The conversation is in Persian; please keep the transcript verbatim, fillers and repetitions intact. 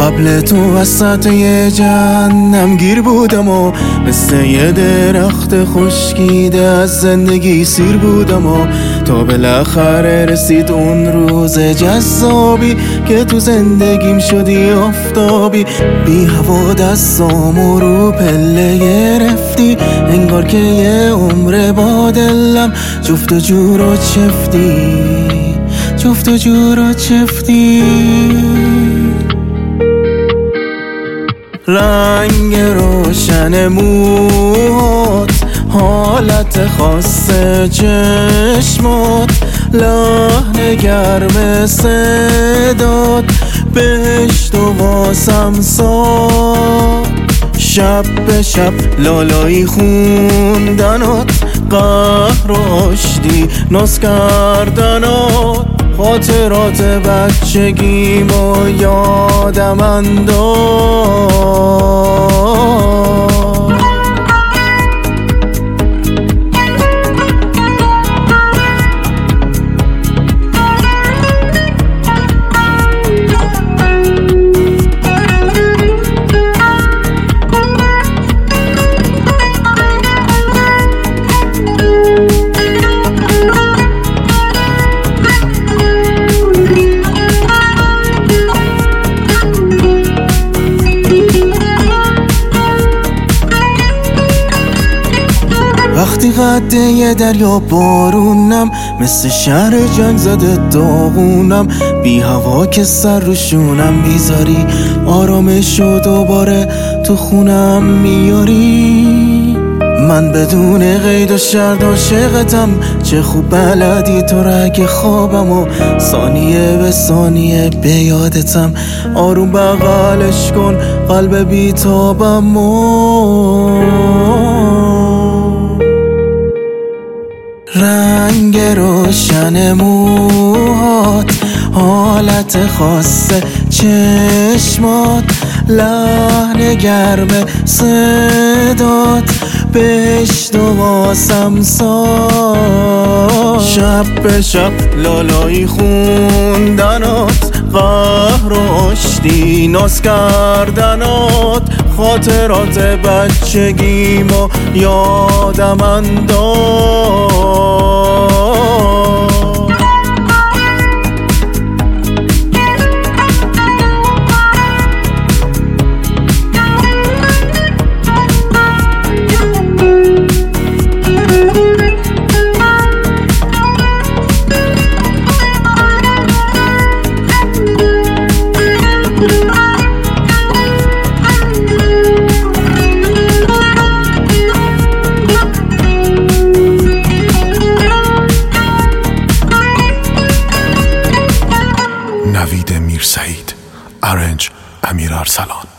قبل تو وسط یه جهنم گیر بودم و مثل یه درخت خشکیده از زندگی سیر بودم و تا بالاخره رسید اون روز جذابی که تو زندگیم شدی آفتابی. بی هوا دستامو رو پله گرفتی، انگار که یه عمر با دلم جفت و جور و چفتی، جفت و جور و چفتی. رنگ روشن موهات، حالت خاص چشمات، لحن گرم صدات، بهشت و واسم ساد. شب به شب لالایی خوندنات، قهر و آشتی ناز کردنات، خاطرات بچگیم و یادم انداز. وقتی قد یه دریا بارونم، مثل شهر جنگ زده داغونم، بی هوا که سر روشونم میذاری، آرامشو دوباره تو خونم میاری. من بدون قید و شرط عاشقتم، چه خوب بلدی تو رگ خوابم و ثانیه به ثانیه به یادتم. آروم بغلش کن قلب بیتابم و رنگ روشن موهات، حالت خاص چشمات، لحن گرم صدات، بهشت و واسم ساد. شب به شب لالایی خوندنات، قهر و آشتی ناز کردنات، خاطرات بچگیم و یادم انداز. نوید میرسعید، ارنج امیر ارسلان.